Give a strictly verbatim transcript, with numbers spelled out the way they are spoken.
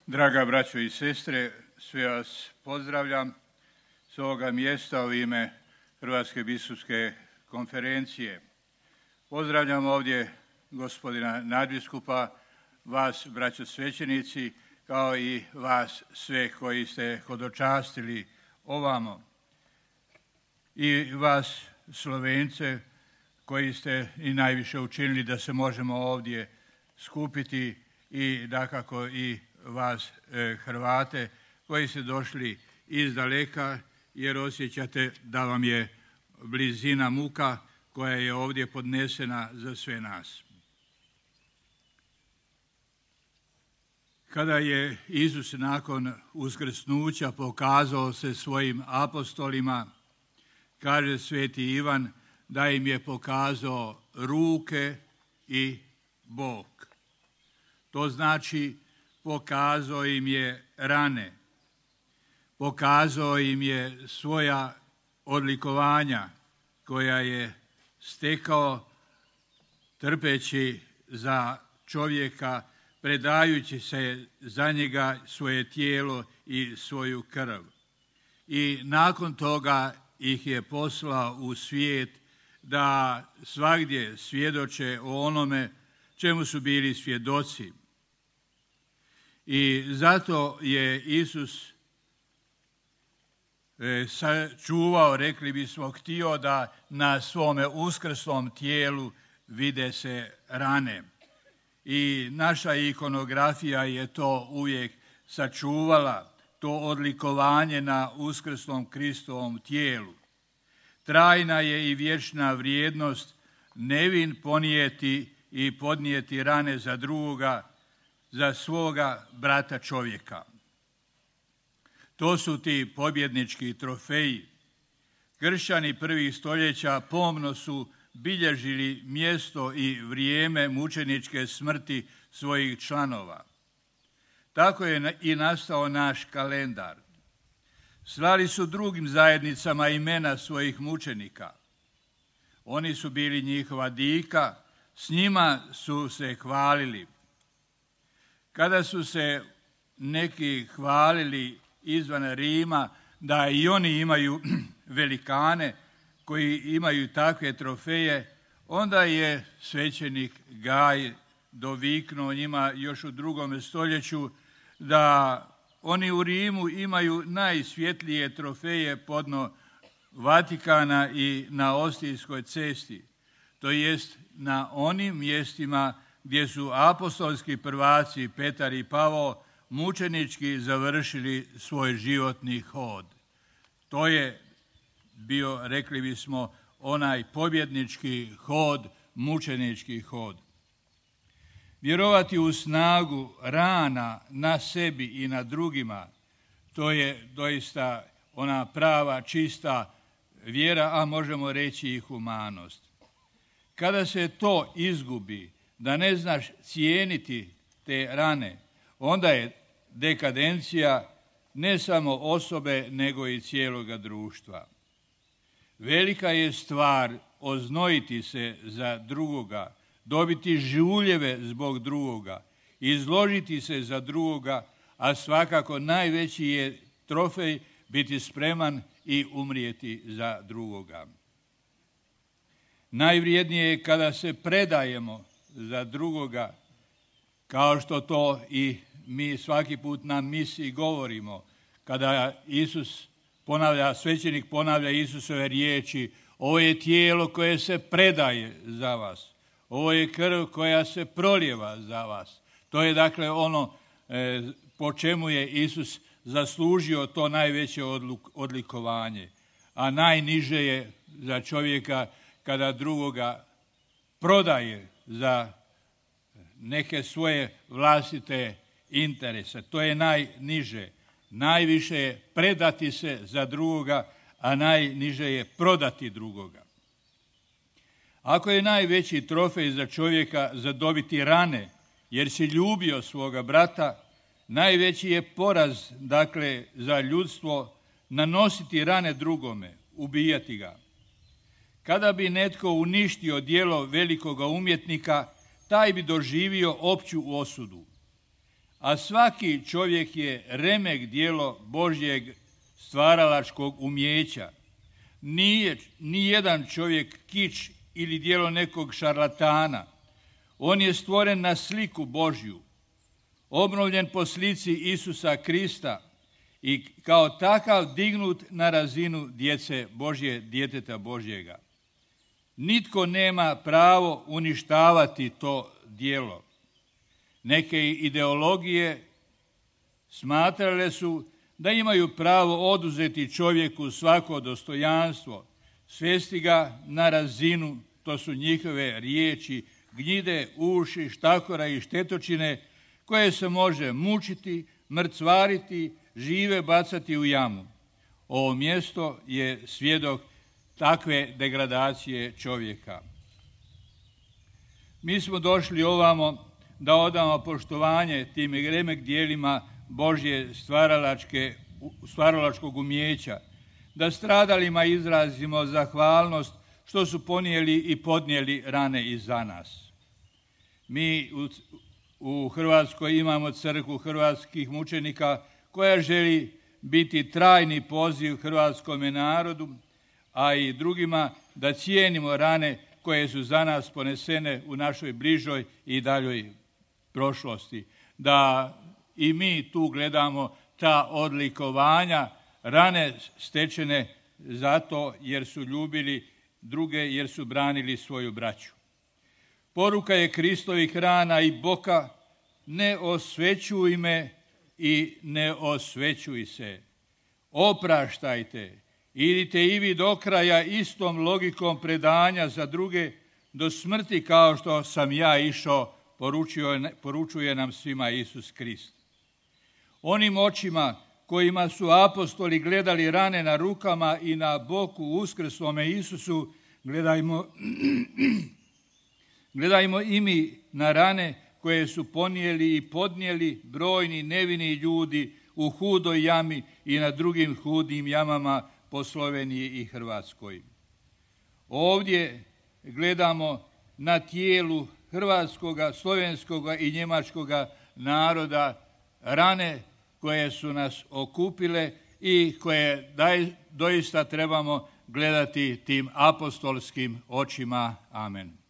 Draga braćo i sestre, sve vas pozdravljam s ovoga mjesta u ime Hrvatske biskupske konferencije. Pozdravljam ovdje gospodina nadbiskupa, vas braćo svećenici, kao i vas sve koji ste hodočastili ovamo. I vas Slovence koji ste i najviše učinili da se možemo ovdje skupiti i dakako i vas e, Hrvate koji ste došli iz daleka jer osjećate da vam je blizina muka koja je ovdje podnesena za sve nas. Kada je Isus nakon uskrsnuća pokazao se svojim apostolima, kaže sveti Ivan da im je pokazao ruke i bok. To znači pokazao im je rane, pokazao im je svoja odlikovanja koja je stekao trpeći za čovjeka, predajući se za njega svoje tijelo i svoju krv. I nakon toga ih je poslao u svijet da svagdje svjedoče o onome čemu su bili svjedoci. I zato je Isus sačuvao, rekli bismo, htio da na svome uskrsnom tijelu vide se rane. I naša ikonografija je to uvijek sačuvala, to odlikovanje na uskrsnom Kristovom tijelu. Trajna je i vječna vrijednost nevin ponijeti i podnijeti rane za drugoga, za svoga brata čovjeka. To su ti pobjednički trofeji. Kršćani prvih stoljeća pomno su bilježili mjesto i vrijeme mučeničke smrti svojih članova. Tako je i nastao naš kalendar. Slali su drugim zajednicama imena svojih mučenika. Oni su bili njihova dika, s njima su se hvalili. Kada su se neki hvalili izvan Rima da i oni imaju velikane koji imaju takve trofeje, onda je svećenik Gaj doviknuo njima još u drugom stoljeću da oni u Rimu imaju najsvjetlije trofeje podno Vatikana i na Ostijskoj cesti, to jest na onim mjestima gdje su apostolski prvaci Petar i Pavao mučenički završili svoj životni hod. To je bio, rekli bismo, onaj pobjednički hod, mučenički hod. Vjerovati u snagu rana na sebi i na drugima, to je doista ona prava, čista vjera, a možemo reći i humanost. Kada se to izgubi, da ne znaš cijeniti te rane, onda je dekadencija ne samo osobe, nego i cijeloga društva. Velika je stvar oznojiti se za drugoga, dobiti žuljeve zbog drugoga, izložiti se za drugoga, a svakako najveći je trofej biti spreman i umrijeti za drugoga. Najvrijednije je kada se predajemo za drugoga, kao što to i mi svaki put na misiji govorimo, kada Isus ponavlja, svećenik ponavlja Isusove riječi: ovo je tijelo koje se predaje za vas, ovo je krv koja se prolijeva za vas. To je dakle ono e, po čemu je Isus zaslužio to najveće odlikovanje, a najniže je za čovjeka kada drugoga prodaje za neke svoje vlastite interese. To je najniže. Najviše je predati se za drugoga, a najniže je prodati drugoga. Ako je najveći trofej za čovjeka zadobiti rane, jer si ljubio svoga brata, najveći je poraz, dakle, za ljudstvo nanositi rane drugome, ubijati ga. Kada bi netko uništio djelo velikoga umjetnika, taj bi doživio opću osudu. a svaki čovjek je remek djelo Božjeg stvaralačkog umjeća. Nije ni jedan čovjek kič ili djelo nekog šarlatana. On je stvoren na sliku Božju, obnovljen po slici Isusa Krista i kao takav dignut na razinu djece Božje, djeteta Božjega. Nitko nema pravo uništavati to djelo. Neke ideologije smatrale su da imaju pravo oduzeti čovjeku svako dostojanstvo, svesti ga na razinu, to su njihove riječi, gnjide, uši, štakora i štetočine, koje se može mučiti, mrcvariti, žive bacati u jamu. Ovo mjesto je svjedok takve degradacije čovjeka. Mi smo došli ovamo da odamo poštovanje tim remek djelima Božje stvaralačke, stvaralačkog umjeća, da stradalima izrazimo zahvalnost što su ponijeli i podnijeli rane i za nas. Mi u, u Hrvatskoj imamo crkvu hrvatskih mučenika koja želi biti trajni poziv hrvatskome narodu, a i drugima da cijenimo rane koje su za nas ponesene u našoj bližoj i daljoj prošlosti. Da i mi tu gledamo ta odlikovanja, rane stečene zato jer su ljubili druge, jer su branili svoju braću. Poruka je Kristovih rana i boka: ne osvećuj me i ne osvećuj se. Opraštajte, idite i vi do kraja istom logikom predanja za druge do smrti kao što sam ja išao, poručuje nam svima Isus Krist. Onim očima kojima su apostoli gledali rane na rukama i na boku uskrslome Isusu, gledajmo, gledajmo i mi na rane koje su ponijeli i podnijeli brojni nevini ljudi u hudoj jami i na drugim hudim jamama po Sloveniji i Hrvatskoj. Ovdje gledamo na tijelu hrvatskoga, slovenskoga i njemačkoga naroda rane koje su nas okupile i koje daj, doista trebamo gledati tim apostolskim očima. Amen.